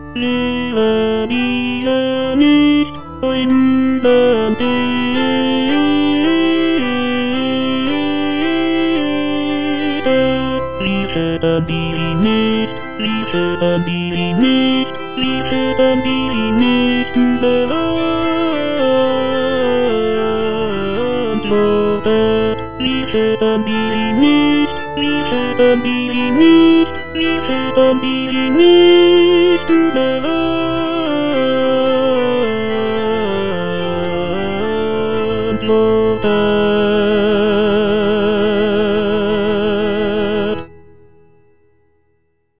Lila bisa ni Windante Lisa dirine Lisa dirine Lisa dirine Dalam Lota Lisa dirine Lisa dirine Lisa dirine Dalam